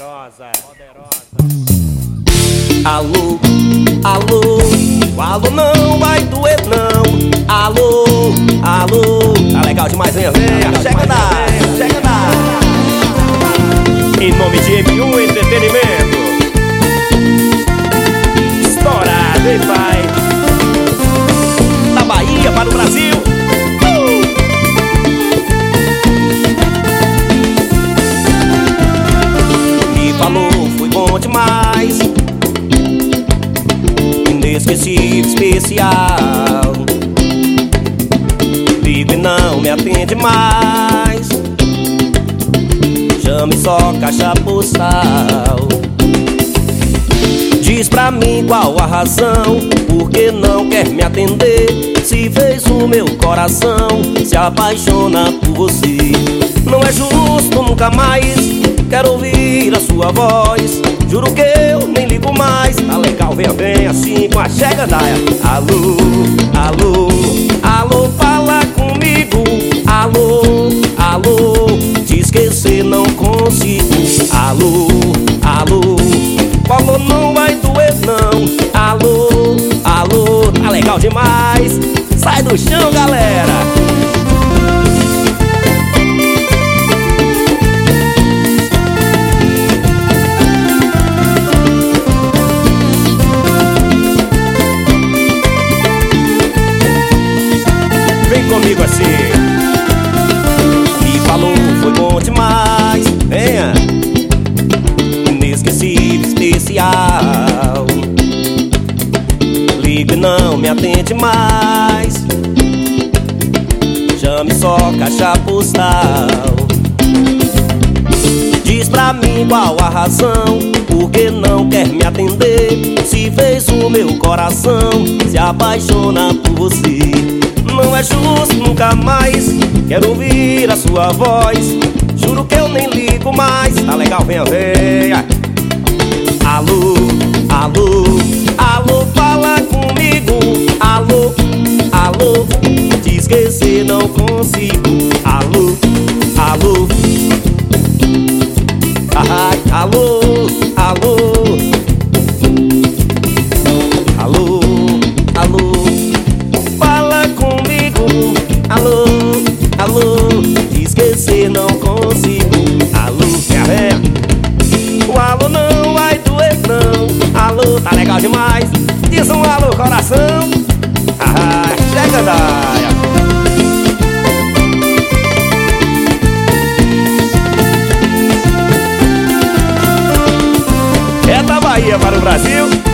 Alô, alô, o alô não vai doer não. Alô, alô, tá legal demais, venha, chega da. Em nome de M1 Entretenimento, estourado, hein, pai? Da Bahia para o Brasil. Me falou, foi bom demais, inesquecível, especial. Ligo e não me atende mais, chame só caixa postal. Diz pra mim qual a razão, por que não quer me atender? Se fez o meu coração se apaixona por você. Não é justo, nunca mais quero ouvir a sua voz. Juro que eu nem ligo mais. Tá legal, venha, vem assim com a chega daia. Alô, alô, alô, fala comigo. Alô, alô, te esquecer não consigo. Alô, alô, o alô não vai doer não. Alô, alô, tá legal demais. Sai do chão, galera. Vem comigo assim. Me falou, foi bom demais. Venha, inesquecível, especial. Ligo e não me atende mais, chame só caixa postal. Diz pra mim qual a razão, por que não quer me atender? Se fez o meu coração se apaixona por você. Não é justo, nunca mais quero ouvir a sua voz. Juro que eu nem ligo mais. Tá legal, venha, venha. Alô, alô, alô, fala comigo. Alô, alô, te esquecer não consigo. Alô, alô, ai, alô, alô, alô, alô, fala comigo. Alô, alô, te esquecer não consigo. Alô, o alô não vai doer não. Alô, tá legal demais. Diz um alô, coração. Chega daia. É da Bahia para o Brasil.